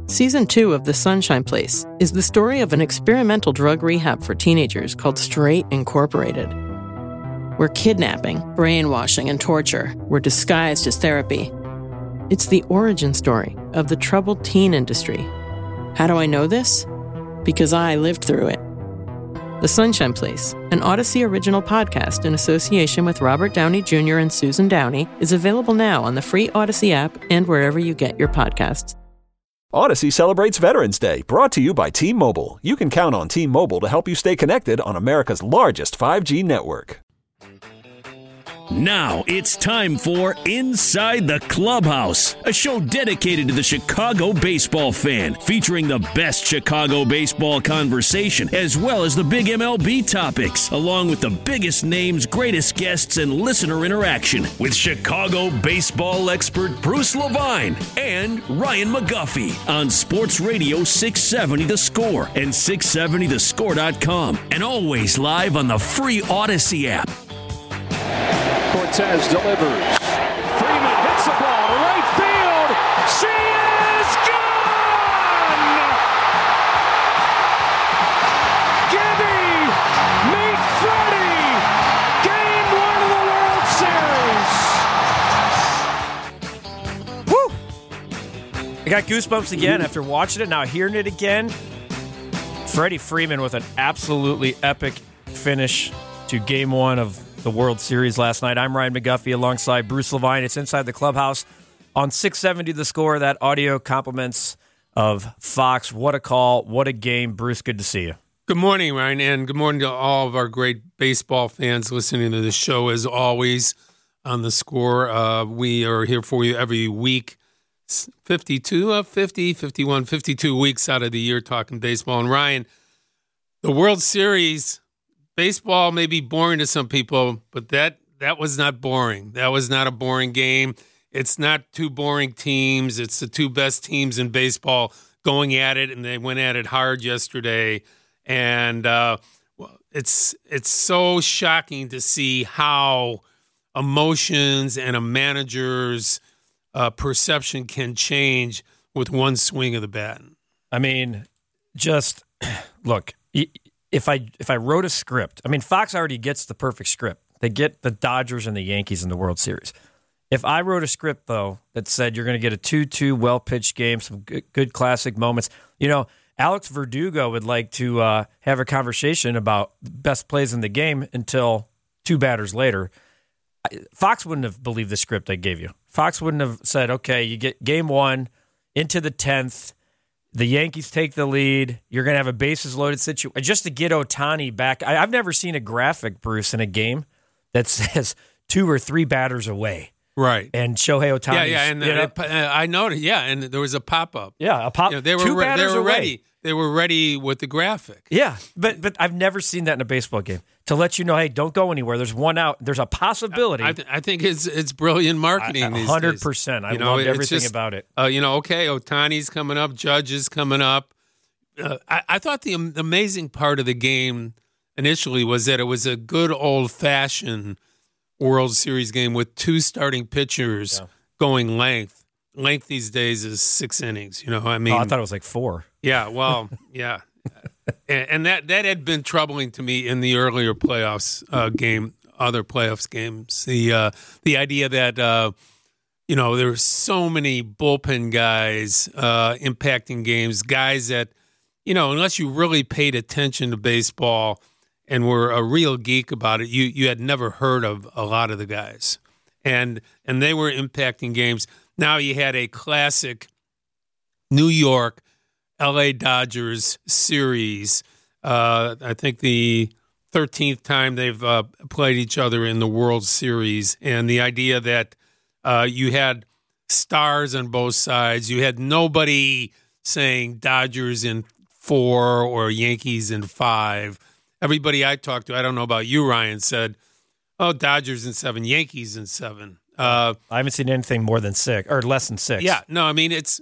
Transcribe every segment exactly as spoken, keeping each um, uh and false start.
Season two of The Sunshine Place is the story of an experimental drug rehab for teenagers called Straight Incorporated, where kidnapping, brainwashing, and torture were disguised as therapy. It's the origin story of the troubled teen industry. How do I know this? Because I lived through it. The Sunshine Place, an Odyssey original podcast in association with Robert Downey Junior and Susan Downey, is available now on the free Odyssey app and wherever you get your podcasts. Odyssey celebrates Veterans Day, brought to you by T-Mobile. You can count on T-Mobile to help you stay connected on America's largest five G network. Now it's time for Inside the Clubhouse, a show dedicated to the Chicago baseball fan, featuring the best Chicago baseball conversation, as well as the big M L B topics, along with the biggest names, greatest guests, and listener interaction with Chicago baseball expert Bruce Levine and Ryan McGuffey on Sports Radio six seventy The Score and six seventy the score dot com, and always live on the free Odyssey app. Cortez delivers. Freeman hits the ball to right field. She is gone! Gibby, meet Freddie. Game one of the World Series. Woo! I got goosebumps again after watching it. Now hearing it again. Freddie Freeman with an absolutely epic finish to game one of the World Series last night. I'm Ryan McGuffey alongside Bruce Levine. It's Inside the Clubhouse on six seventy The Score. That audio compliments of Fox. What a call. What a game. Bruce, good to see you. Good morning, Ryan, and good morning to all of our great baseball fans listening to the show as always on The Score. Uh, we are here for you every week, fifty-two of fifty, fifty-one, fifty-two weeks out of the year talking baseball. And Ryan, the World Series, baseball may be boring to some people, but that that was not boring. That was not a boring game. It's not two boring teams. It's the two best teams in baseball going at it, and they went at it hard yesterday. And uh, it's it's so shocking to see how emotions and a manager's uh, perception can change with one swing of the bat. I mean, just look. If I if I wrote a script, I mean, Fox already gets the perfect script. They get the Dodgers and the Yankees in the World Series. If I wrote a script, though, that said you're going to get a two two well-pitched game, some good, good classic moments, you know, Alex Verdugo would like to uh, have a conversation about best plays in the game until two batters later. Fox wouldn't have believed the script I gave you. Fox wouldn't have said, okay, you get game one into the tenth, the Yankees take the lead. You're going to have a bases-loaded situation. Just to get Ohtani back, I, I've never seen a graphic, Bruce, in a game that says two or three batters away. Right. And Shohei Ohtani. Yeah, yeah, and you know, it, I noticed, yeah, and there was a pop-up. Yeah, a pop. You know, they were, two re- batters they were away. ready. They were ready with the graphic. Yeah, but but I've never seen that in a baseball game. To let you know, hey, don't go anywhere. There's one out. There's a possibility. I, th- I think it's it's brilliant marketing. one hundred percent. I you know, loved everything just, about it. Uh, you know, okay, Ohtani's coming up. Judge is coming up. Uh, I, I thought the um, amazing part of the game initially was that it was a good old-fashioned World Series game with two starting pitchers yeah. going length. Length these days is six innings. You know, I mean, oh, I thought it was like four. Yeah, well, yeah, and, and that that had been troubling to me in the earlier playoffs uh, game, other playoffs games. The uh, the idea that uh, you know there were so many bullpen guys uh, impacting games, guys that you know unless you really paid attention to baseball and were a real geek about it, you you had never heard of a lot of the guys, and and they were impacting games. Now you had a classic New York, L A Dodgers series. Uh, I think the thirteenth time they've uh, played each other in the World Series. And the idea that uh, you had stars on both sides. You had nobody saying Dodgers in four or Yankees in five. Everybody I talked to, I don't know about you, Ryan, said, oh, Dodgers in seven, Yankees in seven. Uh, I haven't seen anything more than six or less than six. Yeah, no, I mean it's,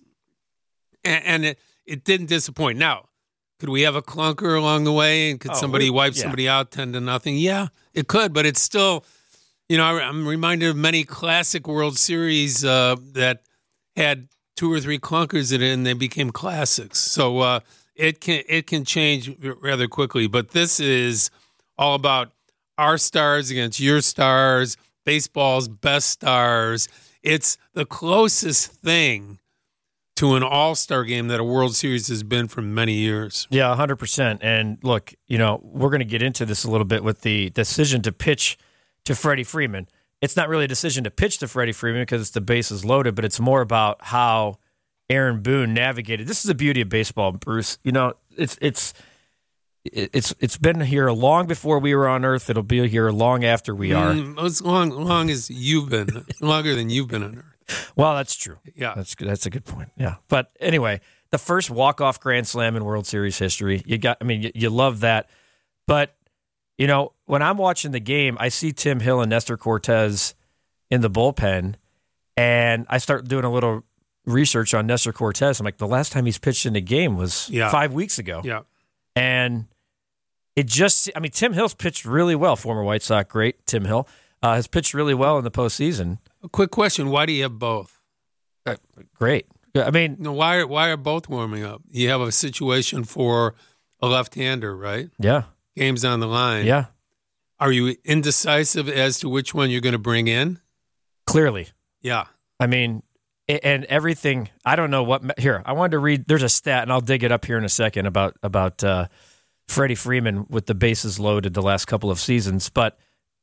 and, and it, it didn't disappoint. Now, could we have a clunker along the way, and could oh, somebody wipe yeah. somebody out ten to nothing? Yeah, it could, but it's still, you know, I'm reminded of many classic World Series uh, that had two or three clunkers in it, and they became classics. So uh, it can it can change rather quickly. But this is all about our stars against your stars, baseball's best stars. It's the closest thing to an all-star game that a World Series has been for many years. Yeah, one hundred percent. And look, you know, we're going to get into this a little bit with the decision to pitch to Freddie Freeman. It's not really a decision to pitch to Freddie Freeman because it's the bases loaded, but it's more about how Aaron Boone navigated. This is the beauty of baseball, Bruce. You know, it's it's it's it's been here long before we were on Earth. It'll be here long after we are. Mm, as long, long as you've been, longer than you've been on Earth. Well, that's true. Yeah, that's good. That's a good point. Yeah, but anyway, the first walk-off grand slam in World Series history. You got. I mean, you, you love that, but you know, when I'm watching the game, I see Tim Hill and Nestor Cortez in the bullpen, and I start doing a little research on Nestor Cortez. I'm like, the last time he's pitched in a game was yeah. five weeks ago. Yeah. And it just, I mean, Tim Hill's pitched really well, former White Sox great Tim Hill, uh, has pitched really well in the postseason. A quick question, why do you have both? Uh, great. I mean, no, why, why are both warming up? You have a situation for a left-hander, right? Yeah. Game's on the line. Yeah. Are you indecisive as to which one you're going to bring in? Clearly. Yeah. I mean, and everything, I don't know what, here, I wanted to read, there's a stat, and I'll dig it up here in a second about, about uh, Freddie Freeman with the bases loaded the last couple of seasons. But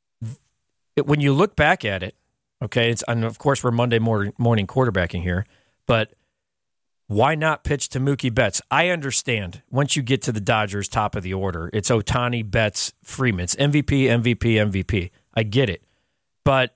it, when you look back at it, okay, it's, and of course we're Monday morning, morning quarterbacking here, but why not pitch to Mookie Betts? I understand once you get to the Dodgers top of the order, it's Ohtani, Betts, Freeman. It's M V P, M V P, M V P. I get it. But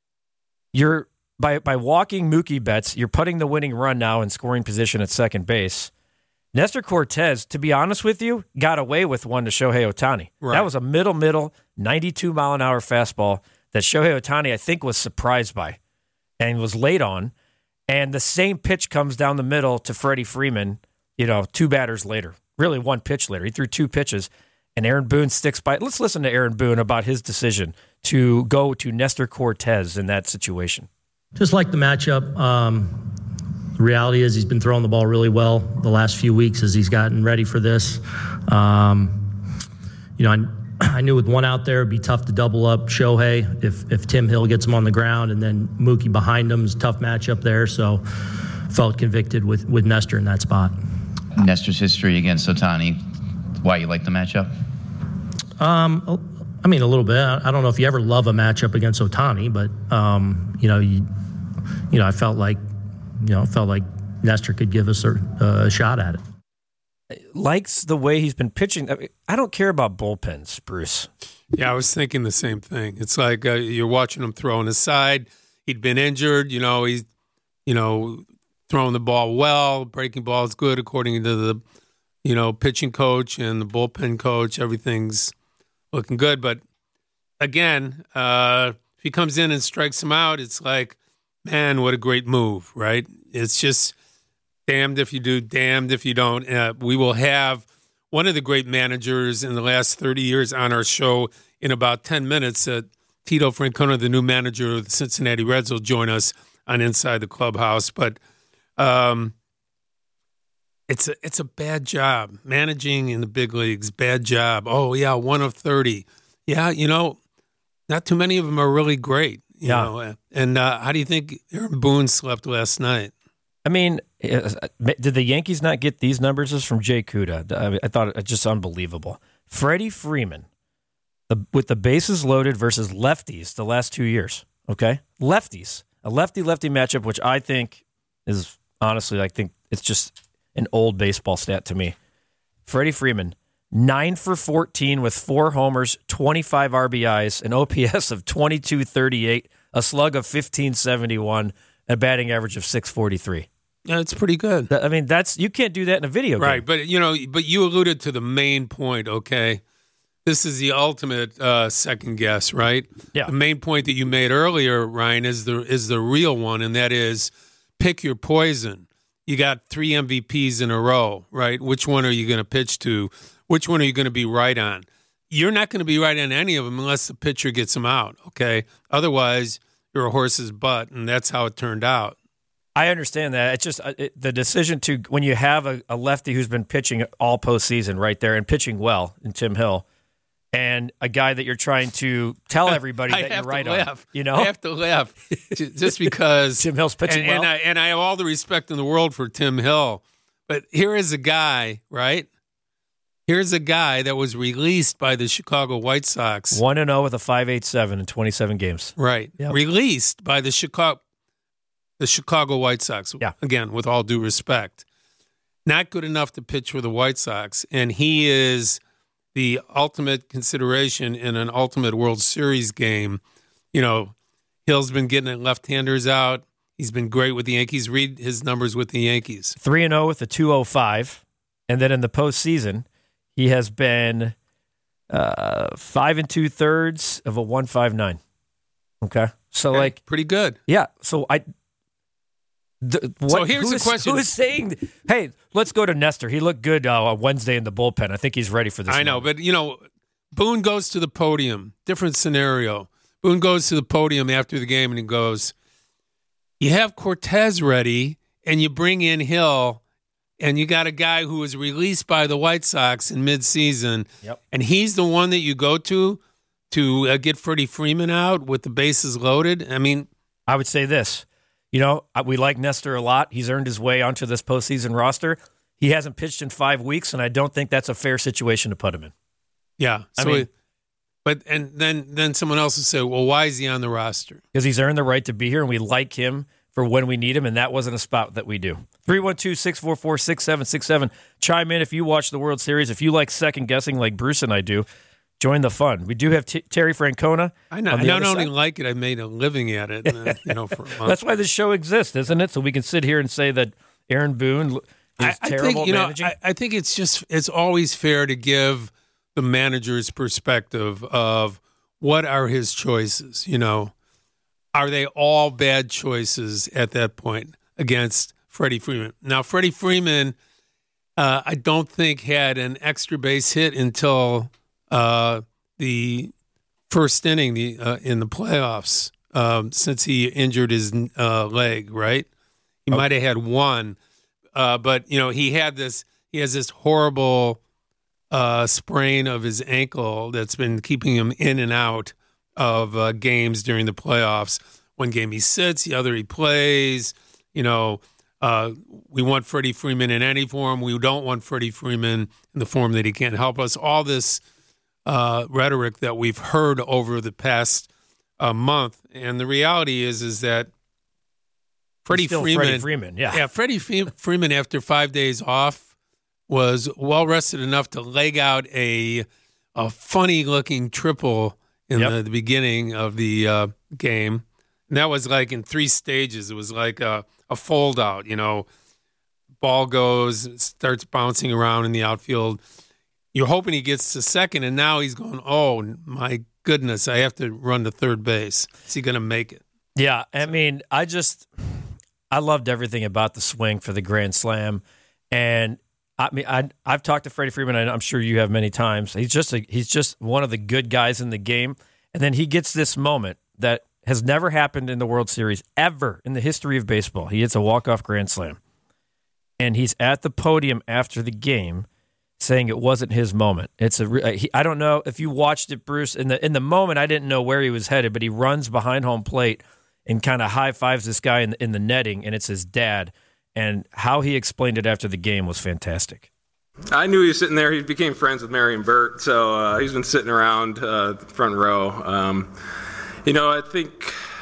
you're by by walking Mookie Betts, you're putting the winning run now in scoring position at second base. Nestor Cortez, to be honest with you, got away with one to Shohei Ohtani. Right. That was a middle, middle, ninety-two mile an hour fastball that Shohei Ohtani, I think, was surprised by and was late on. And the same pitch comes down the middle to Freddie Freeman, you know, two batters later. Really one pitch later. He threw two pitches, and Aaron Boone sticks by. Let's listen to Aaron Boone about his decision to go to Nestor Cortez in that situation. Just like the matchup, um, the reality is he's been throwing the ball really well the last few weeks as he's gotten ready for this. Um, you know, I, I knew with one out there, it'd be tough to double up Shohei if if Tim Hill gets him on the ground, and then Mookie behind him is a tough matchup there. So felt convicted with, with Nestor in that spot. Nestor's history against Ohtani, why you like the matchup? Um, I mean, a little bit. I don't know if you ever love a matchup against Ohtani, but um, you know, you, you know, I felt like, you know, felt like Nestor could give us a, a shot at it. Likes the way he's been pitching. I, mean, I don't care about bullpens, Bruce. Yeah, I was thinking the same thing. It's like uh, you're watching him throw on his side. He'd been injured. You know, he's, you know, throwing the ball well. Breaking ball is good according to the, you know, pitching coach and the bullpen coach. Everything's looking good. But again, uh, if he comes in and strikes him out, it's like, man, what a great move, right? It's just damned if you do, damned if you don't. Uh, we will have one of the great managers in the last thirty years on our show in about ten minutes. Uh, Tito Francona, the new manager of the Cincinnati Reds, will join us on Inside the Clubhouse. But um, it's a, it's a bad job. Managing in the big leagues, bad job. Oh, yeah, one of thirty. Yeah, you know, not too many of them are really great. You yeah. know? And uh, how do you think Aaron Boone slept last night? I mean, did the Yankees not get these numbers? This is from Jay Kuda. I thought it just unbelievable. Freddie Freeman, the, with the bases loaded versus lefties the last two years, okay? Lefties. A lefty-lefty matchup, which I think is, honestly, I think it's just an old baseball stat to me. Freddie Freeman, nine for fourteen with four homers, twenty-five R B Is, an O P S of twenty-two thirty-eight, a slug of fifteen seventy-one, a batting average of six forty-three. Yeah, it's pretty good. I mean, that's you can't do that in a video game. Right, but you know, but you alluded to the main point, okay? This is the ultimate uh, second guess, right? Yeah. The main point that you made earlier, Ryan, is the is the real one, and that is pick your poison. You got three M V Ps in a row, right? Which one are you going to pitch to? Which one are you going to be right on? You're not going to be right on any of them unless the pitcher gets them out, okay? Otherwise, you're a horse's butt, and that's how it turned out. I understand that. It's just uh, it, the decision to when you have a, a lefty who's been pitching all postseason right there and pitching well in Tim Hill, and a guy that you're trying to tell everybody that you're right laugh. on. You know, I have to laugh just because Tim Hill's pitching and, well, and I, and I have all the respect in the world for Tim Hill, but here is a guy, right? Here's a guy that was released by the Chicago White Sox, one and zero with a five eight seven in twenty-seven games. Right, Yep. released by the Chicago. The Chicago White Sox, yeah. Again, with all due respect, not good enough to pitch for the White Sox, and he is the ultimate consideration in an ultimate World Series game. You know, Hill's been getting left-handers out. He's been great with the Yankees. Read his numbers with the Yankees. three and oh with a two oh five, and then in the postseason, he has been uh, five and two-thirds of a one five nine. Okay? So, Okay, like... pretty good. Yeah, so I... The, what, so here's who the is, question. Who is saying, hey, let's go to Nestor. He looked good uh, on Wednesday in the bullpen. I think he's ready for this. I know, moment. but, you know, Boone goes to the podium. Different scenario. Boone goes to the podium after the game and he goes, you have Cortez ready and you bring in Hill and you got a guy who was released by the White Sox in midseason, yep. and he's the one that you go to to uh, get Freddie Freeman out with the bases loaded. I mean, I would say this. You know, we like Nestor a lot. He's earned his way onto this postseason roster. He hasn't pitched in five weeks, and I don't think that's a fair situation to put him in. Yeah. I So, mean, it, but and then then someone else will say, well, why is he on the roster? Because he's earned the right to be here, and we like him for when we need him, and that wasn't a spot that we do. three one two, six four four, six seven six seven. Chime in if you watch the World Series. If you like second-guessing like Bruce and I do, join the fun. We do have T- Terry Francona. I know. I not only like it, I made a living at it. Uh, you know, for a month. That's why this show exists, isn't it? So we can sit here and say that Aaron Boone is I, I terrible think, you know, managing. I, I think it's just it's always fair to give the manager's perspective of what are his choices. You know, are they all bad choices at that point against Freddie Freeman? Now, Freddie Freeman, uh, I don't think had an extra base hit until. Uh, the first inning the uh, in the playoffs um, since he injured his uh, leg, right? He okay. might have had one, uh, but you know he had this. He has this horrible uh, sprain of his ankle that's been keeping him in and out of uh, games during the playoffs. One game he sits, the other he plays. You know, uh, we want Freddie Freeman in any form. We don't want Freddie Freeman in the form that he can't help us. All this. Uh, rhetoric that we've heard over the past uh, month, and the reality is, is that Freddie Freeman, Freddie Freeman, yeah, yeah, Freddie Freeman, after five days off, was well rested enough to leg out a a funny looking triple in yep. the, the beginning of the uh, game, and that was like in three stages. It was like a, a fold out, you know, ball goes, starts bouncing around in the outfield. You're hoping he gets to second, and now he's going, oh, my goodness, I have to run to third base. Is he going to make it? Yeah, I mean, I just – I loved everything about the swing for the Grand Slam. And, I mean, I, I've talked to Freddie Freeman, and I'm sure you have many times. He's just a, he's just one of the good guys in the game. And then he gets this moment that has never happened in the World Series ever in the history of baseball. He hits a walk-off Grand Slam. And he's at the podium after the game saying it wasn't his moment. It's a. He, I don't know if you watched it, Bruce. In the in the moment, I didn't know where he was headed, but he runs behind home plate and kind of high fives this guy in the, in the netting, and it's his dad. And how he explained it after the game was fantastic. I knew he was sitting there. He became friends with Marion Burt, so uh, he's been sitting around uh, the front row. Um, you know, I think.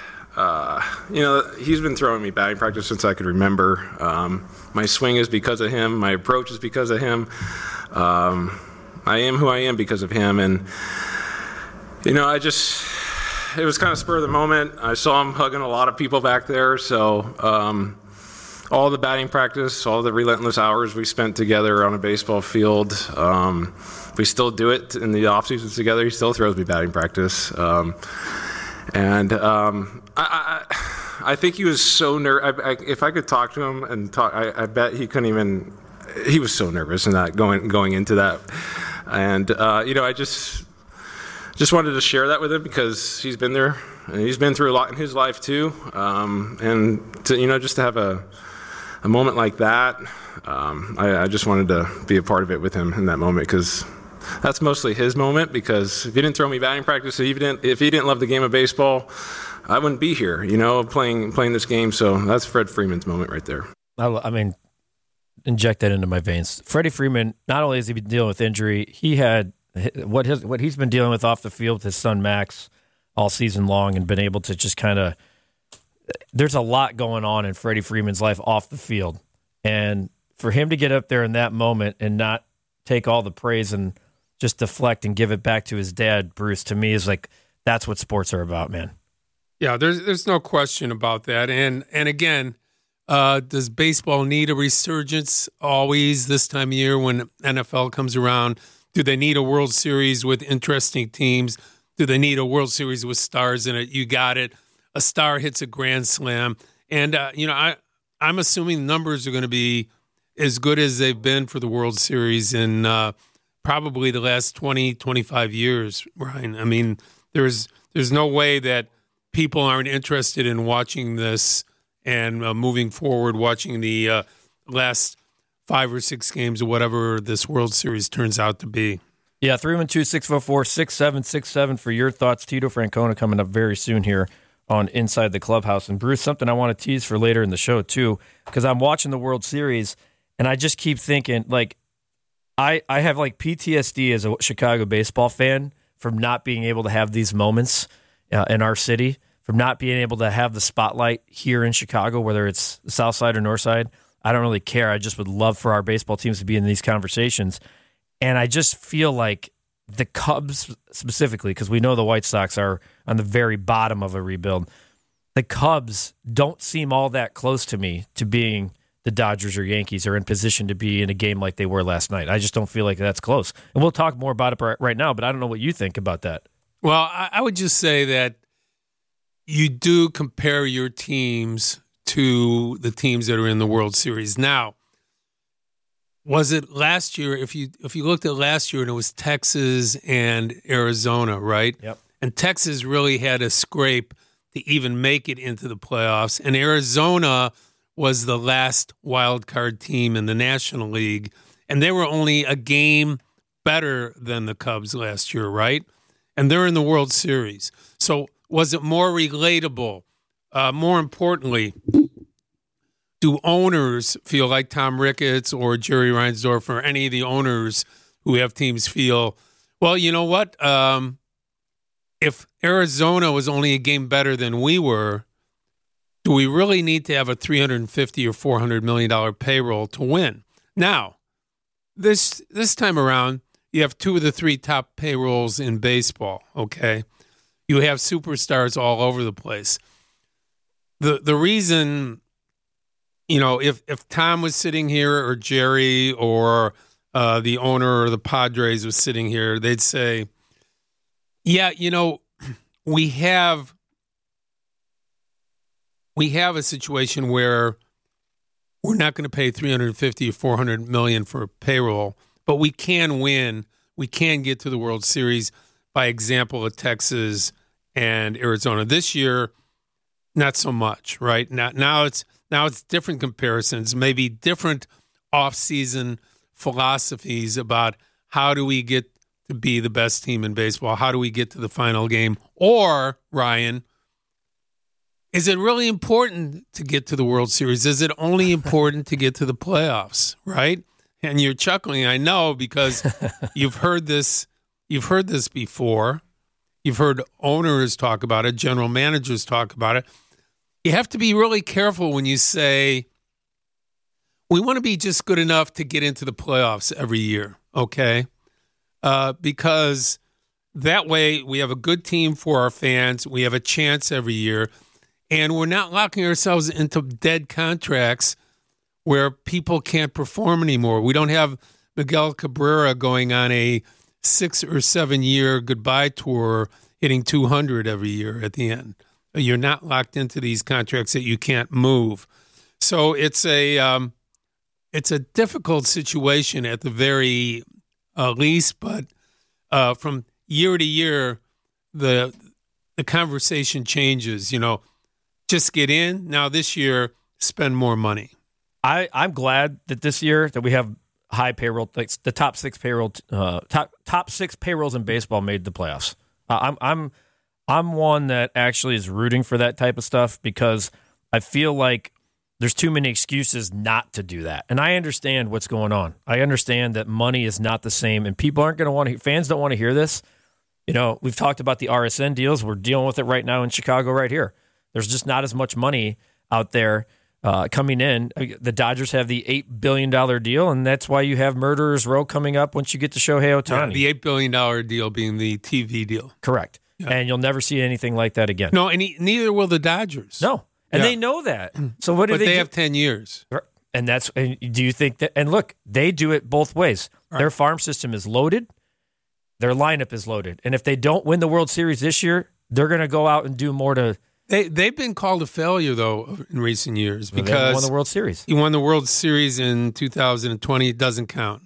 Uh, you know, he's been throwing me batting practice since I could remember. Um, my swing is because of him. My approach is because of him. Um, I am who I am because of him. And, you know, I just, it was kind of spur of the moment. I saw him hugging a lot of people back there. So um, all the batting practice, all the relentless hours we spent together on a baseball field, um, we still do it in the off seasons together. He still throws me batting practice. Um, and um, I, I, I think he was so nervous. If I could talk to him and talk, I, I bet he couldn't even. He was so nervous in that going going into that, and uh, you know, I just just wanted to share that with him because he's been there And he's been through a lot in his life too. Um, and to, you know, just to have a a moment like that, um, I, I just wanted to be a part of it with him in that moment, because that's mostly his moment. Because if he didn't throw me batting practice, if he didn't, if he didn't love the game of baseball, I wouldn't be here, you know, playing playing this game. So that's Fred Freeman's moment right there. I, I mean, inject that into my veins. Freddie Freeman, not only has he been dealing with injury, he had what his what he's been dealing with off the field with his son Max all season long, and been able to just kind of. There's a lot going on in Freddie Freeman's life off the field, and for him to get up there in that moment and not take all the praise and just deflect and give it back to his dad, Bruce, to me is like, that's what sports are about, man. Yeah, there's there's no question about that. And and again, uh, does baseball need a resurgence always this time of year when N F L comes around? Do they need a World Series with interesting teams? Do they need a World Series with stars in it? You got it. A star hits a grand slam. And, uh, you know, I, I'm assuming numbers are going to be as good as they've been for the World Series in uh, probably the last twenty, twenty-five years, Ryan. I mean, there's there's no way that people aren't interested in watching this and uh, moving forward, watching the uh, last five or six games or whatever this World Series turns out to be. Yeah, three one two, six four four, six seven six seven for your thoughts. Tito Francona coming up very soon here on Inside the Clubhouse. And Bruce, something I want to tease for later in the show too, because I'm watching the World Series and I just keep thinking, like, I, I have like P T S D as a Chicago baseball fan from not being able to have these moments uh, in our city, from not being able to have the spotlight here in Chicago, whether it's the South Side or North Side. I don't really care. I just would love for our baseball teams to be in these conversations. And I just feel like the Cubs specifically, because we know the White Sox are on the very bottom of a rebuild, the Cubs don't seem all that close to me to being the Dodgers or Yankees or in position to be in a game like they were last night. I just don't feel like that's close. And we'll talk more about it right now, but I don't know what you think about that. Well, I would just say that you do compare your teams to the teams that are in the World Series. Now, was it last year? If you if you looked at last year, and it was Texas and Arizona, right? Yep. And Texas really had to scrape to even make it into the playoffs. And Arizona was the last wild card team in the National League, and they were only a game better than the Cubs last year, right? And they're in the World Series. So was it more relatable? Uh, more importantly, do owners feel like Tom Ricketts or Jerry Reinsdorf or any of the owners who have teams feel, well, you know what? Um, if Arizona was only a game better than we were, do we really need to have a three hundred fifty or four hundred million dollars payroll to win? Now, this this time around, you have two of the three top payrolls in baseball, okay? You have superstars all over the place. The the reason, you know, if, if Tom was sitting here or Jerry or uh, the owner or the Padres was sitting here, they'd say, yeah, you know, we have we have a situation where we're not going to pay three hundred fifty or four hundred million for payroll, but we can win. We can get to the World Series, by example of Texas and Arizona. This year, not so much, right? Now, now it's now it's different comparisons, maybe different off-season philosophies about how do we get to be the best team in baseball? How do we get to the final game? Or, Ryan, is it really important to get to the World Series? Is it only important to get to the playoffs, right? And you're chuckling, I know, because you've heard this you've heard this before. You've heard owners talk about it, general managers talk about it. You have to be really careful when you say, we want to be just good enough to get into the playoffs every year, okay? Uh, because that way we have a good team for our fans. We have a chance every year. And we're not locking ourselves into dead contracts where people can't perform anymore. We don't have Miguel Cabrera going on a six or seven year goodbye tour, hitting two hundred every year at the end. You're not locked into these contracts that you can't move. So it's a um, it's a difficult situation at the very uh, least. But uh, from year to year, the the conversation changes. You know, just get in. Now this year, spend more money. I, I'm glad that this year that we have high payroll, like the top six payroll, uh, top top six payrolls in baseball made the playoffs. Uh, I'm I'm I'm one that actually is rooting for that type of stuff because I feel like there's too many excuses not to do that. And I understand what's going on. I understand that money is not the same, and people aren't going to want to. Fans don't want to hear this. You know, we've talked about the R S N deals. We're dealing with it right now in Chicago, right here. There's just not as much money out there. Uh, coming in, the Dodgers have the eight billion dollars deal, and that's why you have Murderers Row coming up once you get to Shohei Ohtani. Yeah, the eight billion dollars deal being the T V deal. Correct. Yeah. And you'll never see anything like that again. No, and he, neither will the Dodgers. No, and yeah. they know that. So what do but they they do? have ten years. And that's, and do you think that, and look, they do it both ways. Right. Their farm system is loaded. Their lineup is loaded. And if they don't win the World Series this year, they're going to go out and do more to... They, they've been called a failure, though, in recent years because well, they won the World Series. You won the World Series in two thousand twenty. It doesn't count.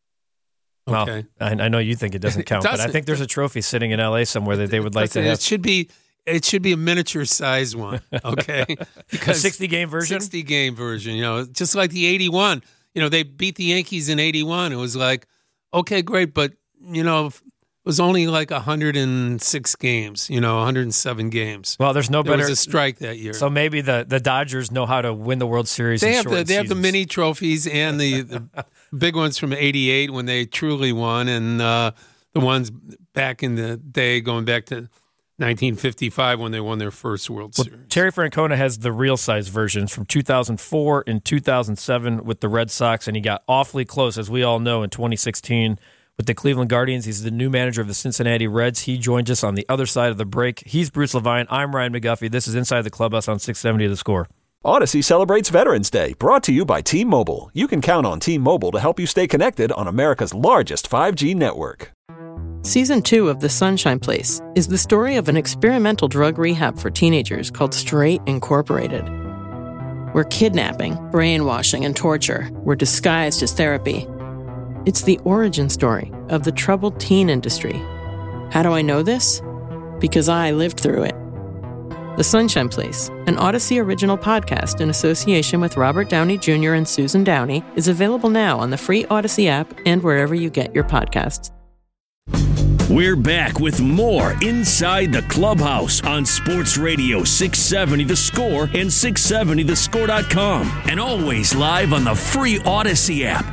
Okay. Well, I, I know you think it doesn't count, it doesn't. But I think there's a trophy sitting in L A somewhere that they would like to have. It should be it should be a miniature size one, okay? Because a sixty-game version? sixty-game version, you know, just like the eighty-one. You know, they beat the Yankees in eighty-one. It was like, okay, great, but, you know, it was only like one hundred six games, you know, one hundred seven games. Well, there's no there better. There was a strike that year. So maybe the, the Dodgers know how to win the World Series. They in have short the, they have the seasons. mini trophies and the, the big ones from eighty-eight when they truly won, and uh, the ones back in the day going back to nineteen fifty-five when they won their first World well, Series. Terry Francona has the real size versions from two thousand four and two thousand seven with the Red Sox, and he got awfully close, as we all know, in twenty sixteen. With the Cleveland Guardians. He's the new manager of the Cincinnati Reds. He joins us on the other side of the break. He's Bruce Levine. I'm Ryan McGuffey. This is Inside the Clubhouse on six seventy The Score. Odyssey celebrates Veterans Day, brought to you by T-Mobile. You can count on T-Mobile to help you stay connected on America's largest five G network. Season two of The Sunshine Place is the story of an experimental drug rehab for teenagers called Straight Incorporated, where kidnapping, brainwashing, and torture were disguised as therapy. It's the origin story of the troubled teen industry. How do I know this? Because I lived through it. The Sunshine Place, an Odyssey original podcast in association with Robert Downey Junior and Susan Downey, is available now on the free Odyssey app and wherever you get your podcasts. We're back with more Inside the Clubhouse on Sports Radio six seventy The Score and six seventy the score dot com, and always live on the free Odyssey app.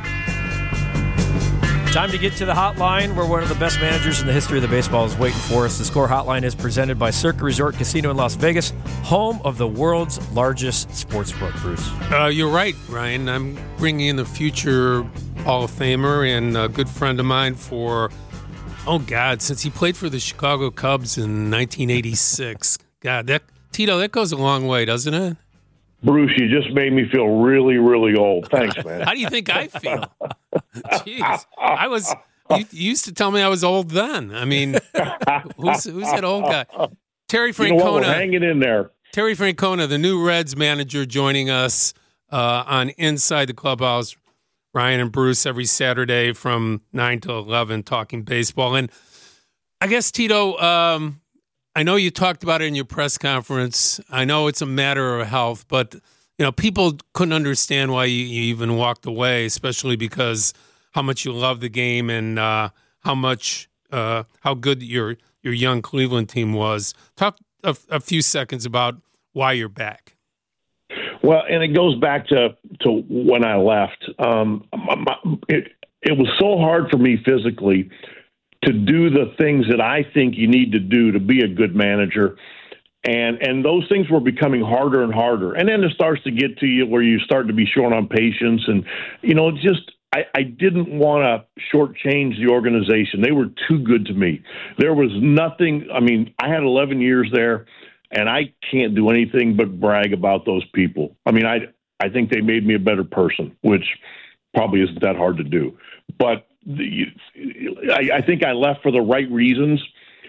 Time to get to the hotline where one of the best managers in the history of the baseball is waiting for us. The Score Hotline is presented by Circa Resort Casino in Las Vegas, home of the world's largest sportsbook, Bruce. Uh, you're right, Ryan. I'm bringing in the future Hall of Famer and a good friend of mine for, oh, God, since he played for the Chicago Cubs in nineteen eighty-six. God, that Tito, that goes a long way, doesn't it? Bruce, you just made me feel really, really old. Thanks, man. How do you think I feel? Jeez, I was. You, you used to tell me I was old then. I mean, who's who's that old guy? Terry Francona. You know what, we're hanging in there. Terry Francona, the new Reds manager, joining us uh, on Inside the Clubhouse. Ryan and Bruce every Saturday from nine to eleven, talking baseball. And I guess Tito. Um, I know you talked about it in your press conference. I know it's a matter of health, but you know people couldn't understand why you, you even walked away, especially because how much you love the game and uh, how much uh, how good your your young Cleveland team was. Talk a, a few seconds about why you're back. Well, and it goes back to to when I left. Um, my, it it was so hard for me physically to do the things that I think you need to do to be a good manager. And and those things were becoming harder and harder. And then it starts to get to you where you start to be short on patience. And, you know, just I, I didn't want to shortchange the organization. They were too good to me. There was nothing. I mean, I had eleven years there, and I can't do anything but brag about those people. I mean, I, I think they made me a better person, which probably isn't that hard to do. But the, I, I think I left for the right reasons.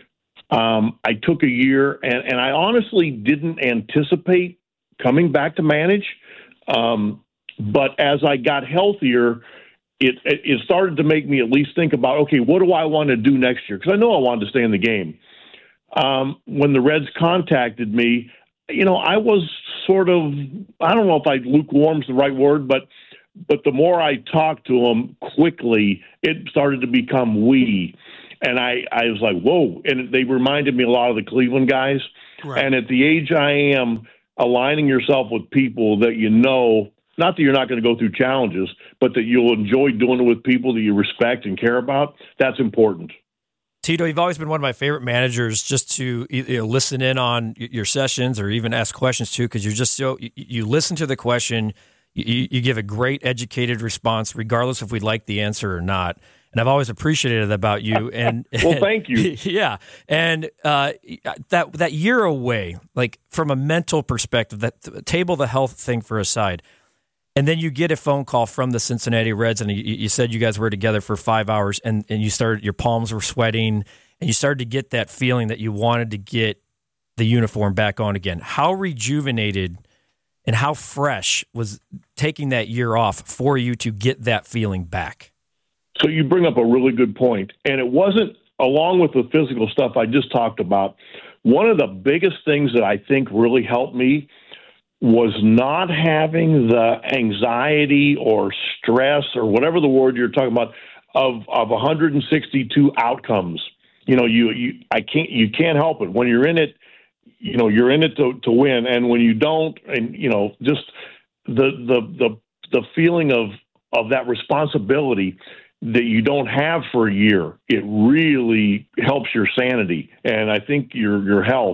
Um, I took a year, and, and I honestly didn't anticipate coming back to manage. Um, but as I got healthier, it, it it started to make me at least think about, okay, what do I want to do next year? Because I know I wanted to stay in the game. um, when the Reds contacted me, you know, I was sort of, I don't know if I lukewarm's the right word, but but the more I talked to them quickly, it started to become we. And I, I was like, whoa. And they reminded me a lot of the Cleveland guys. Right. And at the age I am, aligning yourself with people that you know, not that you're not going to go through challenges, but that you'll enjoy doing it with people that you respect and care about, that's important. Tito, you've always been one of my favorite managers just to you know, listen in on your sessions or even ask questions to, because you're just so, you, you listen to the question, you, you give a great educated response, regardless if we like the answer or not. And I've always appreciated that about you. And well, thank you. Yeah, and uh, that that year away, like from a mental perspective, that table the health thing for aside, and then you get a phone call from the Cincinnati Reds, and you, you said you guys were together for five hours, and, and you started, your palms were sweating, and you started to get that feeling that you wanted to get the uniform back on again. How rejuvenated and how fresh was taking that year off for you to get that feeling back? So you bring up a really good point, and it wasn't, along with the physical stuff I just talked about, one of the biggest things that I think really helped me was not having the anxiety or stress or whatever the word you're talking about of of one hundred sixty-two outcomes. You know, you you I can't you can't help it when you're in it. You know, you're in it to to win, and when you don't, and you know, just the the the the feeling of of that responsibility that you don't have for a year, it really helps your sanity and I think your your health.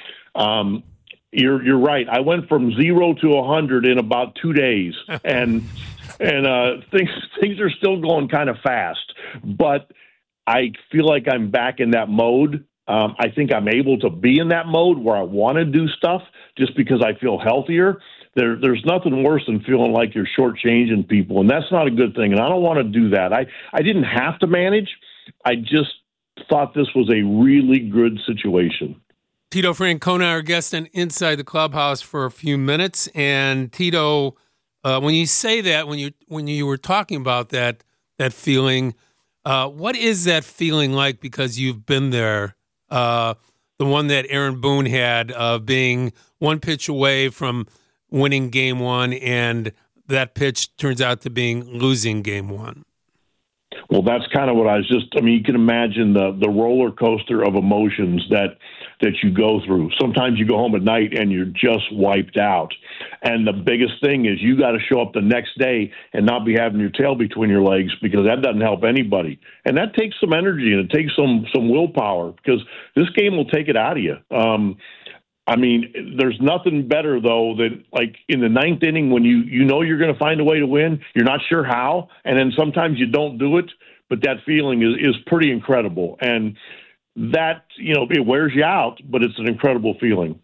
Um, You're you're right. I went from zero to a hundred in about two days, and and uh, things things are still going kind of fast. But I feel like I'm back in that mode. Um, I think I'm able to be in that mode where I want to do stuff just because I feel healthier. There, there's nothing worse than feeling like you're shortchanging people, and that's not a good thing. And I don't want to do that. I I didn't have to manage. I just thought this was a really good situation. Tito Francona, our guest on Inside the Clubhouse for a few minutes. And Tito, uh, when you say that, when you when you were talking about that that feeling, uh, what is that feeling like? Because you've been there, uh, the one that Aaron Boone had of being one pitch away from winning game one, and that pitch turns out to being losing game one. Well, that's kind of what I was just, I mean, you can imagine the the roller coaster of emotions that that you go through. Sometimes you go home at night and you're just wiped out. And the biggest thing is you got to show up the next day and not be having your tail between your legs, because that doesn't help anybody. And that takes some energy and it takes some some willpower, because this game will take it out of you. Um, I mean, there's nothing better, though, than like in the ninth inning when you, you know you're going to find a way to win. You're not sure how, and then sometimes you don't do it, but that feeling is, is pretty incredible. And that, you know, it wears you out, but it's an incredible feeling.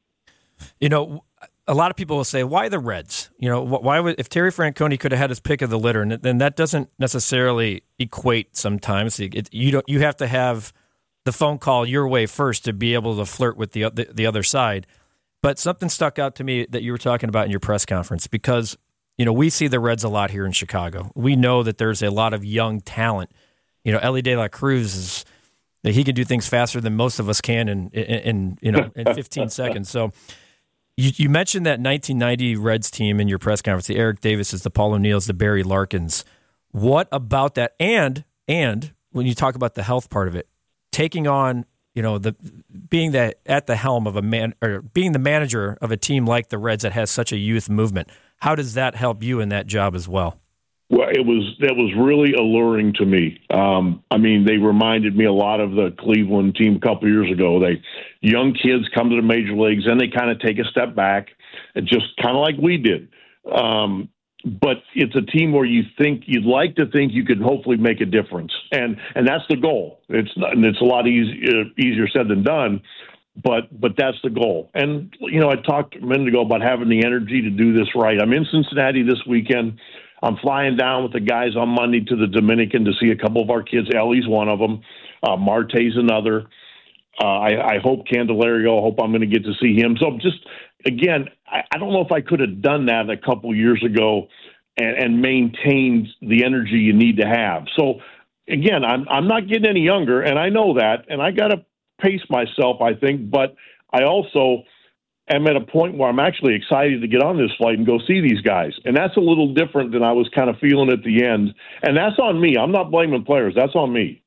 You know, a lot of people will say, why the Reds? You know, why would, if Terry Francona could have had his pick of the litter, and then that doesn't necessarily equate sometimes. It, you don't, you have to have the phone call your way first to be able to flirt with the, the the other side. But something stuck out to me that you were talking about in your press conference, because, you know, we see the Reds a lot here in Chicago. We know that there's a lot of young talent. You know, Elly De La Cruz is, he can do things faster than most of us can in, in, in you know, in fifteen seconds. So you, you mentioned that nineteen ninety Reds team in your press conference, the Eric Davises, the Paul O'Neills, the Barry Larkins. What about that? And, and when you talk about the health part of it, taking on, you know, the being that at the helm of a man, or being the manager of a team like the Reds that has such a youth movement, how does that help you in that job as well? Well, it was that was really alluring to me. Um, I mean, they reminded me a lot of the Cleveland team a couple years ago. They young kids come to the major leagues and they kind of take a step back, just kind of like we did. Um, But it's a team where you think you'd like to think you could hopefully make a difference, and and that's the goal. It's not, and it's a lot easier easier said than done, but but that's the goal. And you know, I talked a minute ago about having the energy to do this right. I'm in Cincinnati this weekend. I'm flying down with the guys on Monday to the Dominican to see a couple of our kids. Ellie's one of them. Uh, Marte's another. Uh, I, I hope Candelario. I hope I'm going to get to see him. So just, again, I, I don't know if I could have done that a couple years ago and, and maintained the energy you need to have. So, again, I'm I'm not getting any younger, and I know that, and I got to pace myself, I think, but I also am at a point where I'm actually excited to get on this flight and go see these guys. And that's a little different than I was kind of feeling at the end. And that's on me. I'm not blaming players. That's on me.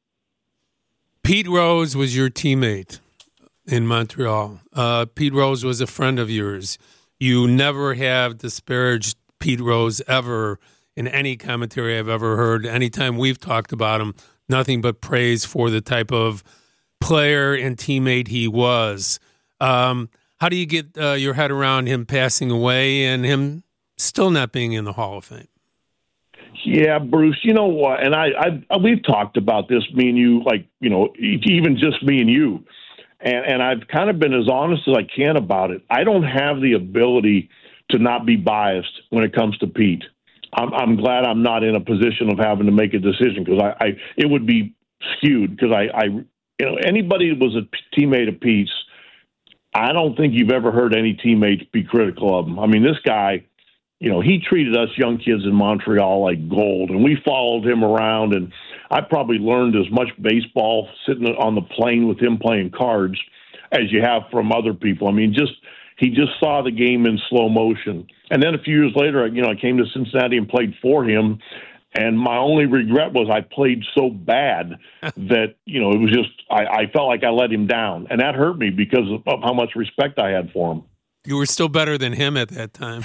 Pete Rose was your teammate in Montreal. Uh, Pete Rose was a friend of yours. You never have disparaged Pete Rose ever in any commentary I've ever heard. Anytime we've talked about him, nothing but praise for the type of player and teammate he was. Um, how do you get uh, your head around him passing away and him still not being in the Hall of Fame? Yeah, Bruce, you know what? And I, I, we've talked about this, me and you, like, you know, even just me and you. And, and I've kind of been as honest as I can about it. I don't have the ability to not be biased when it comes to Pete. I'm, I'm glad I'm not in a position of having to make a decision because I, I, it would be skewed because I, I, you know, anybody that was a teammate of Pete's, I don't think you've ever heard any teammates be critical of him. I mean, this guy, you know, he treated us young kids in Montreal like gold, and we followed him around, and I probably learned as much baseball sitting on the plane with him playing cards as you have from other people. I mean, just he just saw the game in slow motion. And then a few years later, you know, I came to Cincinnati and played for him, and my only regret was I played so bad that, you know, it was just I, I felt like I let him down, and that hurt me because of how much respect I had for him. You were still better than him at that time.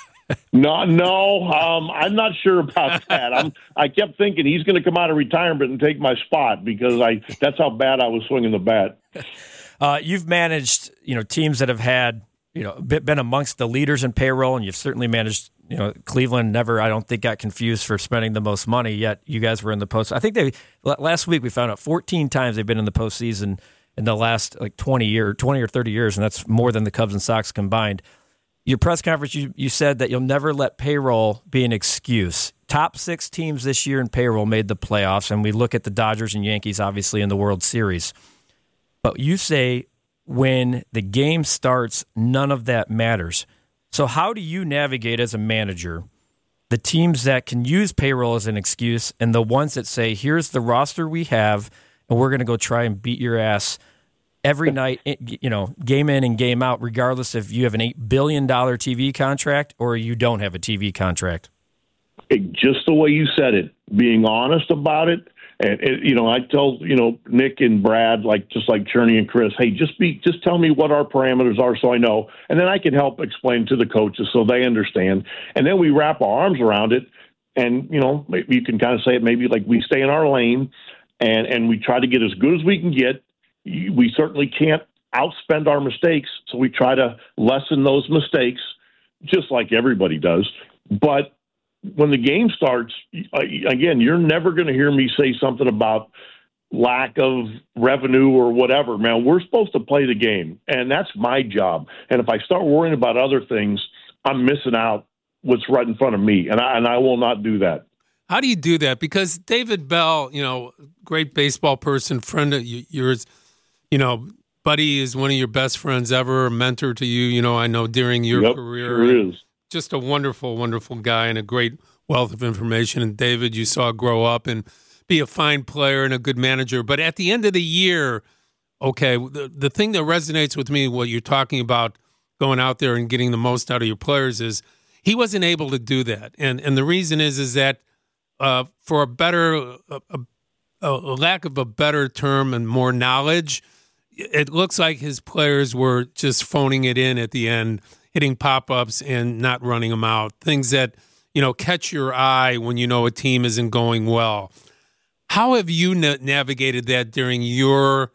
No, no, um, I'm not sure about that. I'm, I kept thinking he's going to come out of retirement and take my spot because I that's how bad I was swinging the bat. Uh, you've managed, you know, teams that have had, you know, been amongst the leaders in payroll, and you've certainly managed, you know, Cleveland never, I don't think, got confused for spending the most money, yet you guys were in the post. I think they, last week we found out fourteen times they've been in the postseason in the last like twenty year, twenty or thirty years, and that's more than the Cubs and Sox combined. Your press conference, you, you said that you'll never let payroll be an excuse. Top six teams this year in payroll made the playoffs, and we look at the Dodgers and Yankees, obviously, in the World Series. But you say when the game starts, none of that matters. So how do you navigate as a manager the teams that can use payroll as an excuse and the ones that say, here's the roster we have, and we're going to go try and beat your ass every night, you know, game in and game out, regardless if you have an eight billion dollars T V contract or you don't have a T V contract? It, just the way you said it, being honest about it. And, it, you know, I tell, you know, Nick and Brad, like just like Cherney and Chris, hey, just be, just tell me what our parameters are so I know. And then I can help explain to the coaches so they understand. And then we wrap our arms around it. And, you know, maybe you can kind of say it maybe like we stay in our lane and, and we try to get as good as we can get. We certainly can't outspend our mistakes, so we try to lessen those mistakes, just like everybody does. But when the game starts, again, you're never going to hear me say something about lack of revenue or whatever. Man, we're supposed to play the game, and that's my job. And if I start worrying about other things, I'm missing out what's right in front of me, and I, and I will not do that. How do you do that? Because David Bell, you know, great baseball person, friend of yours, you know, Buddy is one of your best friends ever, a mentor to you, you know, I know during your yep, career. Sure is. Just a wonderful, wonderful guy and a great wealth of information. And David, you saw grow up and be a fine player and a good manager. But at the end of the year, okay, the, the thing that resonates with me, what you're talking about going out there and getting the most out of your players is he wasn't able to do that. And and the reason is, is that uh, for a better, a, a, a lack of a better term and more knowledge, it looks like his players were just phoning it in at the end, hitting pop-ups and not running them out, things that, you know, catch your eye when you know a team isn't going well. How have you na- navigated that during your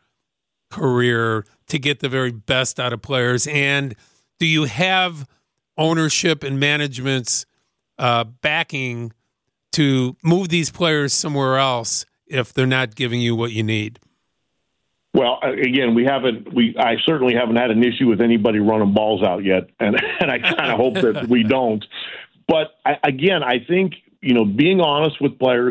career to get the very best out of players? And do you have ownership and management's uh, backing to move these players somewhere else if they're not giving you what you need? Well, again, we haven't. We I certainly haven't had an issue with anybody running balls out yet, and and I kind of hope that we don't. But I, again, I think you know, being honest with players,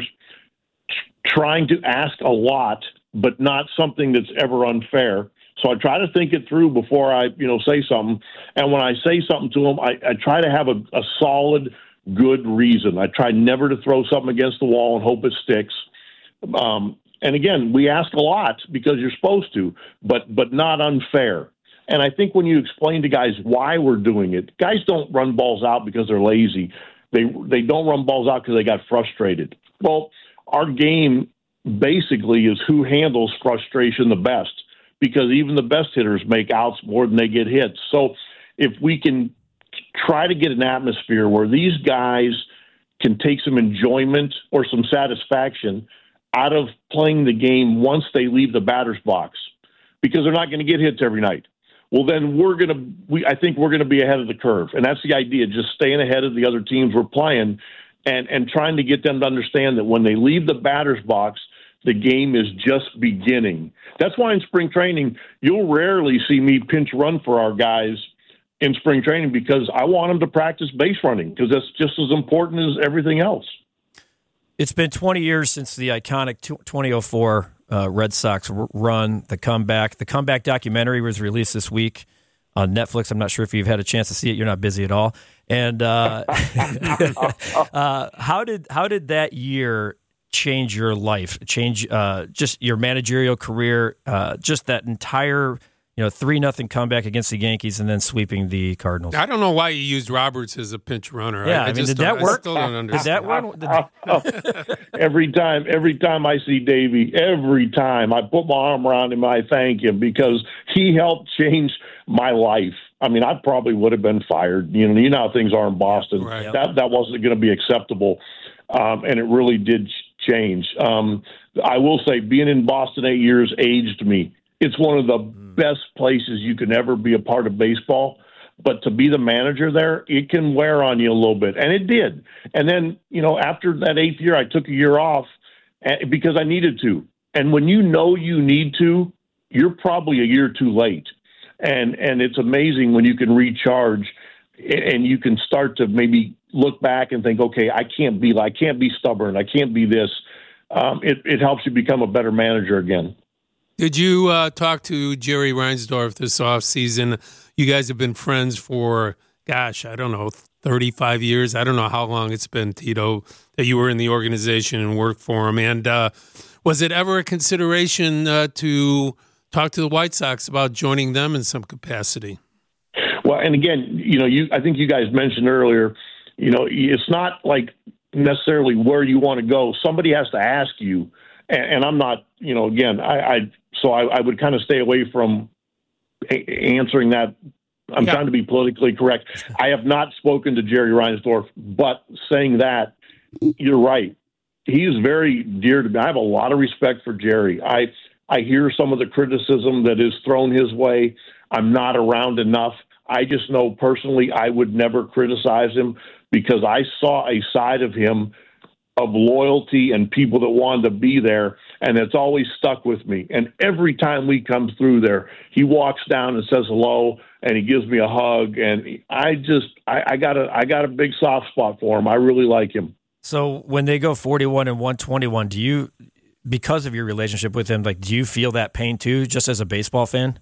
trying to ask a lot, but not something that's ever unfair. So I try to think it through before I you know say something. And when I say something to them, I, I try to have a, a solid, good reason. I try never to throw something against the wall and hope it sticks. Um, And again, we ask a lot because you're supposed to, but but not unfair. And I think when you explain to guys why we're doing it, guys don't run balls out because they're lazy. They they don't run balls out because they got frustrated. Well, our game basically is who handles frustration the best, because even the best hitters make outs more than they get hits. So if we can try to get an atmosphere where these guys can take some enjoyment or some satisfaction out of playing the game once they leave the batter's box, because they're not going to get hits every night. Well, then we're going to, we, I think we're going to be ahead of the curve. And that's the idea, just staying ahead of the other teams we're playing and, and trying to get them to understand that when they leave the batter's box, the game is just beginning. That's why in spring training, you'll rarely see me pinch run for our guys in spring training, because I want them to practice base running, because that's just as important as everything else. It's been twenty years since the iconic twenty oh four uh, Red Sox run, the comeback. The comeback documentary was released this week on Netflix. I'm not sure if you've had a chance to see it. You're not busy at all. And uh, uh, how did how did that year change your life? Change uh, just your managerial career? Uh, just that entire, you know, three nothing comeback against the Yankees and then sweeping the Cardinals. I don't know why you used Roberts as a pinch runner. Yeah, I, I, I mean, just did that I work? still don't understand. Did that work? every time, every time I see Davey, every time I put my arm around him, I thank him, because he helped change my life. I mean, I probably would have been fired. You know, you know how things are in Boston. Yeah, right. That that wasn't going to be acceptable, um, and it really did change. Um, I will say, being in Boston eight years aged me. It's one of the best places you can ever be a part of baseball. But to be the manager there, it can wear on you a little bit. And it did. And then, you know, after that eighth year, I took a year off because I needed to. And when you know you need to, you're probably a year too late. And and it's amazing when you can recharge and you can start to maybe look back and think, okay, I can't be I can't be stubborn. I can't be this. Um, it, it helps you become a better manager again. Did you uh, talk to Jerry Reinsdorf this offseason? You guys have been friends for, gosh, I don't know, thirty-five years. I don't know how long it's been, Tito, that you were in the organization and worked for him. And uh, was it ever a consideration uh, to talk to the White Sox about joining them in some capacity? Well, and again, you know, you I think you guys mentioned earlier, you know, it's not like necessarily where you want to go. Somebody has to ask you. And, and I'm not, you know, again, I, I so I, I would kind of stay away from a- answering that. I'm yeah. trying to be politically correct. I have not spoken to Jerry Reinsdorf, but saying that, you're right. He is very dear to me. I have a lot of respect for Jerry. I I hear some of the criticism that is thrown his way. I'm not around enough. I just know personally I would never criticize him, because I saw a side of him of loyalty and people that wanted to be there, and it's always stuck with me. And every time we come through there, he walks down and says hello, and he gives me a hug, and I just I, I got a I got a big soft spot for him. I really like him. So when they go forty-one and one twenty-one, do you, because of your relationship with him, like, do you feel that pain too, just as a baseball fan?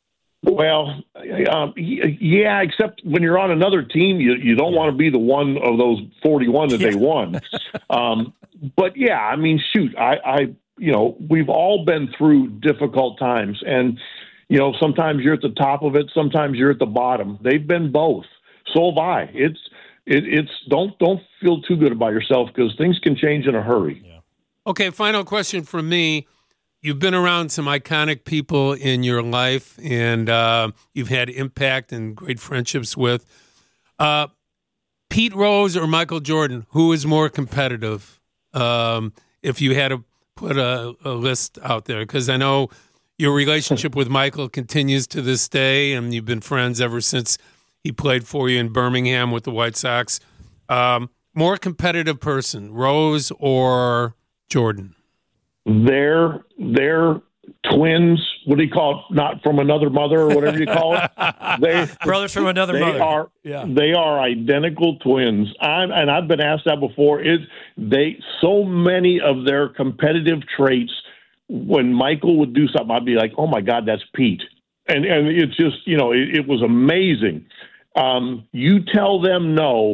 Well, um, yeah, except when you're on another team, you, you don't want to be the one of those forty-one that yeah. they won. um, but, yeah, I mean, shoot, I, I, you know, we've all been through difficult times. And, you know, sometimes you're at the top of it, sometimes you're at the bottom. They've been both. So have I. It's, it, it's don't don't feel too good about yourself, because things can change in a hurry. Yeah. Okay, final question from me. You've been around some iconic people in your life, and uh, you've had impact and great friendships with. Uh, Pete Rose or Michael Jordan, who is more competitive, um, if you had to put a, a list out there? Because I know your relationship with Michael continues to this day, and you've been friends ever since he played for you in Birmingham with the White Sox. Um, more competitive person, Rose or Jordan? They're they're twins. What do you call it? Not from another mother, or whatever you call it. They, Brothers from another they mother. Are, yeah. They are identical twins. I'm, and I've been asked that before. It, they so many of their competitive traits. When Michael would do something, I'd be like, "Oh my God, that's Pete!" And and it's just, you know, it, it was amazing. Um, you tell them no,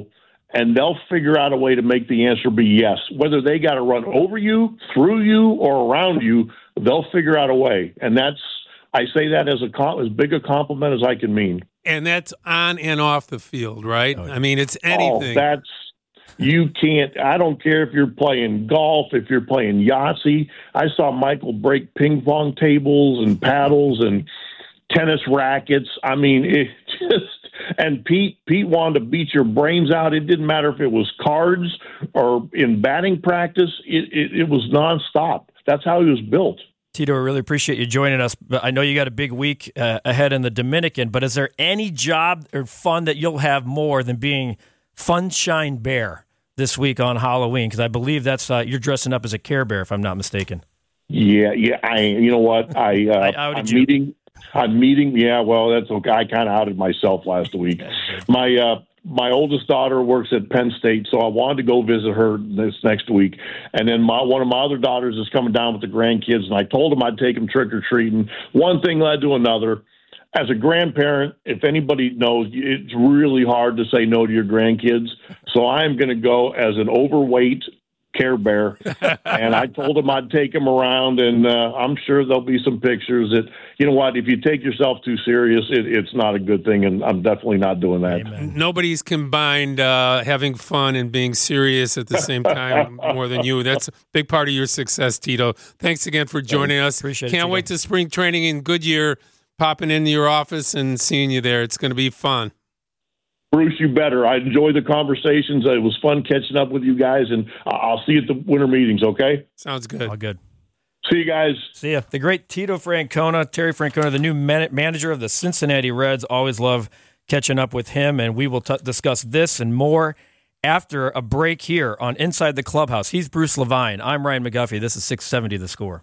and they'll figure out a way to make the answer be yes. Whether they got to run over you, through you, or around you, they'll figure out a way. And that's, I say that as a as big a compliment as I can mean. And that's on and off the field, right? Oh, yeah. I mean, it's anything. Oh, that's, you can't, I don't care if you're playing golf, if you're playing Yahtzee. I saw Michael break ping pong tables and paddles and tennis rackets. I mean, it just, and Pete, Pete wanted to beat your brains out. It didn't matter if it was cards or in batting practice. It, it, it was nonstop. That's how he was built. Tito, I really appreciate you joining us. I know you got a big week uh, ahead in the Dominican, but is there any job or fun that you'll have more than being Funshine Bear this week on Halloween? Because I believe that's uh, you're dressing up as a Care Bear, if I'm not mistaken. Yeah, yeah. I, you know what? I, uh, I outed I'm you. meeting. I'm meeting. Yeah, well, that's okay. I kind of outed myself last week. My uh, my oldest daughter works at Penn State, so I wanted to go visit her this next week. And then my one of my other daughters is coming down with the grandkids, and I told them I'd take them trick or treating. One thing led to another. As a grandparent, if anybody knows, it's really hard to say no to your grandkids. So I am going to go as an overweight Care Bear, and I told them I'd take them around, and uh, I'm sure there'll be some pictures that, you know what, if you take yourself too serious, it, it's not a good thing, and I'm definitely not doing that. Amen. Nobody's combined uh, having fun and being serious at the same time more than you. That's a big part of your success, Tito. Thanks again for joining us. Appreciate Can't it, wait to spring training in Goodyear, popping into your office and seeing you there. It's going to be fun. Bruce, you better. I enjoyed the conversations. It was fun catching up with you guys, and I'll see you at the winter meetings, okay? Sounds good. All good. See you guys. See ya. The great Tito Francona, Terry Francona, the new man- manager of the Cincinnati Reds. Always love catching up with him, and we will t- discuss this and more after a break here on Inside the Clubhouse. He's Bruce Levine. I'm Ryan McGuffey. This is six seventy The Score.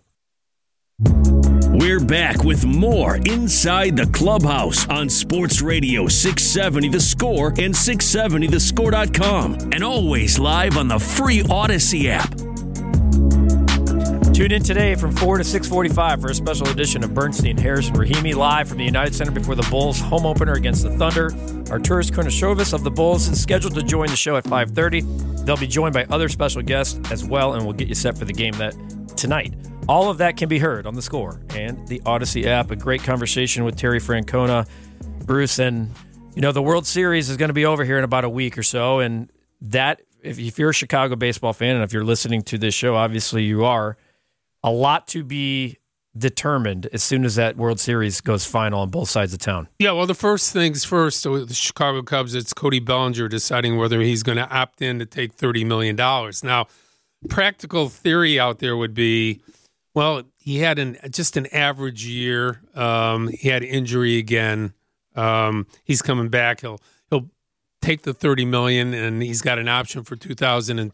We're back with more Inside the Clubhouse on Sports Radio six seventy The Score and six seventy the score dot com, and always live on the free Odyssey app. Tune in today from four to six forty-five for a special edition of Bernstein, Harris, and Rahimi live from the United Center before the Bulls home opener against the Thunder. Arturas Karnisovas of the Bulls is scheduled to join the show at five thirty. They'll be joined by other special guests as well, and we'll get you set for the game that tonight. All of that can be heard on The Score and the Odyssey app. A great conversation with Terry Francona, Bruce, and you know the World Series is going to be over here in about a week or so, and that if, if you're a Chicago baseball fan and if you're listening to this show, obviously you are, a lot to be determined as soon as that World Series goes final on both sides of town. Yeah, well, the first things first, so with the Chicago Cubs, it's Cody Bellinger deciding whether he's going to opt in to take thirty million dollars. Now, practical theory out there would be, well, he had an just an average year. Um, he had injury again. Um, he's coming back. He'll he'll take the thirty million dollars, and he's got an option for two thousand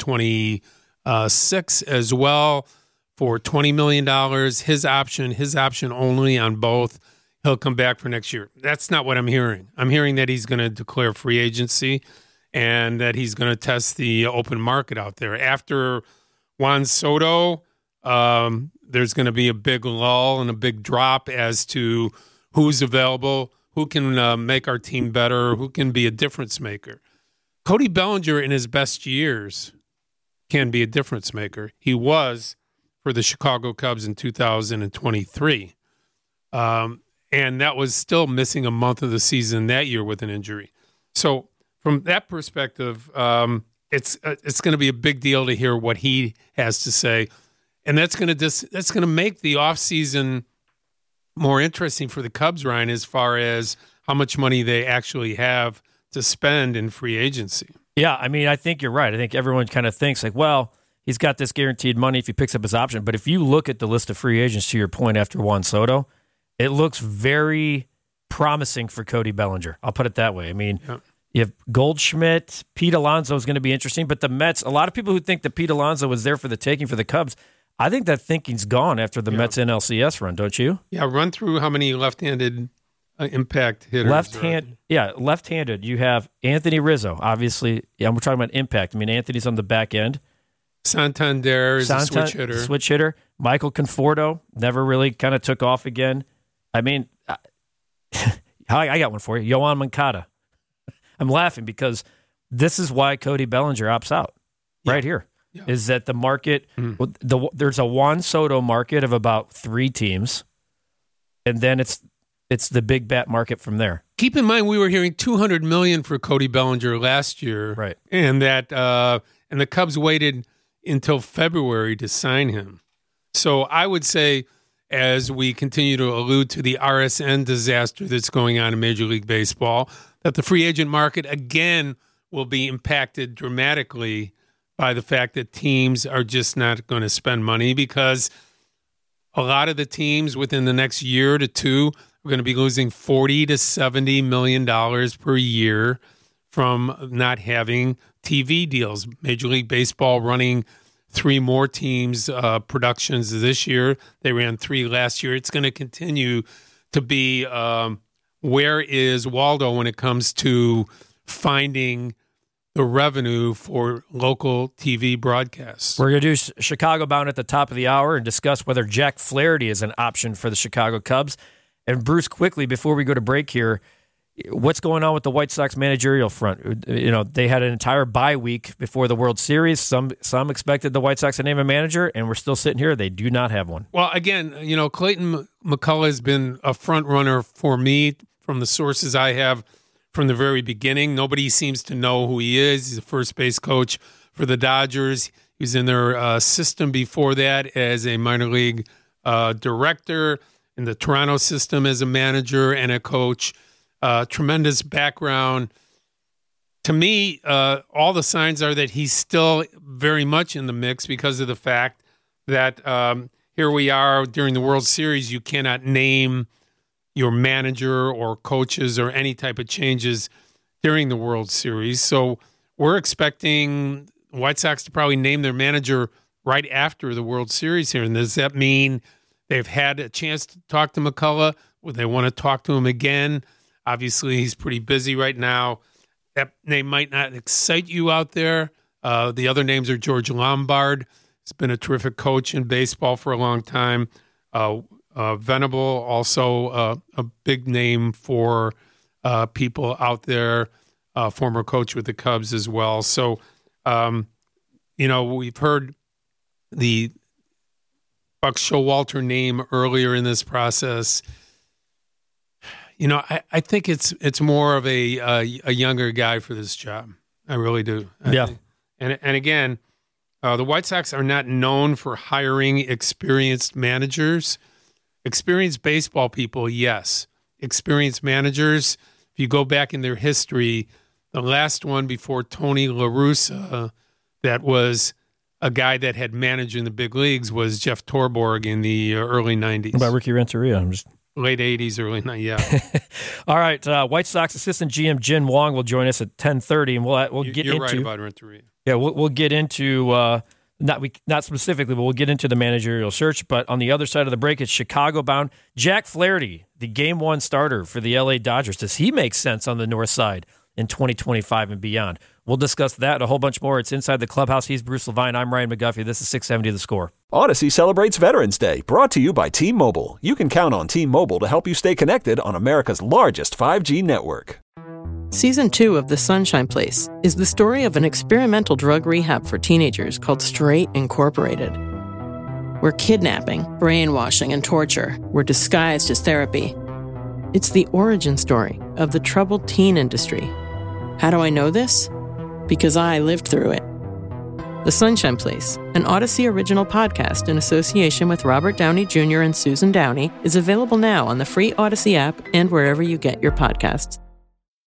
twenty-six as well for twenty million dollars. His option, his option only on both. He'll come back for next year. That's not what I'm hearing. I'm hearing that he's going to declare free agency and that he's going to test the open market out there. After Juan Soto, um, there's going to be a big lull and a big drop as to who's available, who can uh, make our team better, who can be a difference maker. Cody Bellinger in his best years can be a difference maker. He was for the Chicago Cubs in two thousand twenty-three. Um, and that was still missing a month of the season that year with an injury. So from that perspective, um, it's uh, it's going to be a big deal to hear what he has to say. And that's going to dis- that's going to make the offseason more interesting for the Cubs, Ryan, as far as how much money they actually have to spend in free agency. Yeah, I mean, I think you're right. I think everyone kind of thinks like, well, he's got this guaranteed money if he picks up his option. But if you look at the list of free agents, to your point, after Juan Soto, it looks very promising for Cody Bellinger. I'll put it that way. I mean, yeah. You have Goldschmidt, Pete Alonso is going to be interesting. But the Mets, a lot of people who think that Pete Alonso was there for the taking for the Cubs, I think that thinking's gone after the yeah. Mets N L C S run, don't you? Yeah, run through how many left-handed uh, impact hitters. Left hand, yeah, left-handed. You have Anthony Rizzo, obviously. Yeah, we're talking about impact. I mean, Anthony's on the back end. Santander is Santa, a switch hitter. Switch hitter. Michael Conforto never really kind of took off again. I mean, I, I got one for you. Yoan Moncada. I'm laughing because this is why Cody Bellinger opts out yeah. right here. Yeah. Is that the market, mm. the, there's a Juan Soto market of about three teams, and then it's it's the big bat market from there. Keep in mind, we were hearing two hundred million dollars for Cody Bellinger last year, right? And that uh, and the Cubs waited until February to sign him. So I would say, as we continue to allude to the R S N disaster that's going on in Major League Baseball, that the free agent market again will be impacted dramatically by the fact that teams are just not going to spend money, because a lot of the teams within the next year to two are going to be losing forty to seventy million dollars per year from not having T V deals. Major League Baseball running three more teams uh, productions this year. They ran three last year. It's going to continue to be um, where is Waldo when it comes to finding the revenue for local T V broadcasts. We're going to do Chicago Bound at the top of the hour and discuss whether Jack Flaherty is an option for the Chicago Cubs. And Bruce, quickly, before we go to break here, what's going on with the White Sox managerial front? You know, they had an entire bye week before the World Series. Some some expected the White Sox to name a manager, and we're still sitting here. They do not have one. Well, again, you know, Clayton McCullough has been a front runner for me from the sources I have from the very beginning. Nobody seems to know who he is. He's a first base coach for the Dodgers. He was in their uh, system before that as a minor league uh, director, in the Toronto system as a manager and a coach. Uh, tremendous background. To me, uh, all the signs are that he's still very much in the mix because of the fact that um, here we are during the World Series. You cannot name your manager or coaches or any type of changes during the World Series. So we're expecting White Sox to probably name their manager right after the World Series here. And does that mean they've had a chance to talk to McCullough? Would they want to talk to him again? Obviously, he's pretty busy right now. That name might not excite you out there. Uh, the other names are George Lombard. He's been a terrific coach in baseball for a long time. Uh, uh, Venable, also uh, a big name for uh, people out there, uh, former coach with the Cubs as well. So, um, you know, we've heard the Buck Showalter name earlier in this process. You know, I, I think it's it's more of a, a a younger guy for this job. I really do. Yeah. I, and and again, uh, the White Sox are not known for hiring experienced managers. Experienced baseball people, yes. Experienced managers, if you go back in their history, the last one before Tony La Russa that was a guy that had managed in the big leagues was Jeff Torborg in the early nineties. What about Ricky Renteria? I'm just... Late eighties, early nineties, yeah. All right, uh, White Sox assistant G M Jin Wong will join us at ten thirty, and we'll we'll get You're into... You're right about Renteria. Yeah, we'll, we'll get into... Uh, Not we not specifically, but we'll get into the managerial search. But on the other side of the break, it's Chicago bound. Jack Flaherty, the game one starter for the L A Dodgers. Does he make sense on the north side in twenty twenty-five and beyond? We'll discuss that and a whole bunch more. It's Inside the Clubhouse. He's Bruce Levine. I'm Ryan McGuffey. This is six seventy The Score. Odyssey celebrates Veterans Day, brought to you by T-Mobile. You can count on T-Mobile to help you stay connected on America's largest five G network. Season two of The Sunshine Place is the story of an experimental drug rehab for teenagers called Straight Incorporated, where kidnapping, brainwashing, and torture were disguised as therapy. It's the origin story of the troubled teen industry. How do I know this? Because I lived through it. The Sunshine Place, an Odyssey original podcast in association with Robert Downey Junior and Susan Downey, is available now on the free Odyssey app and wherever you get your podcasts.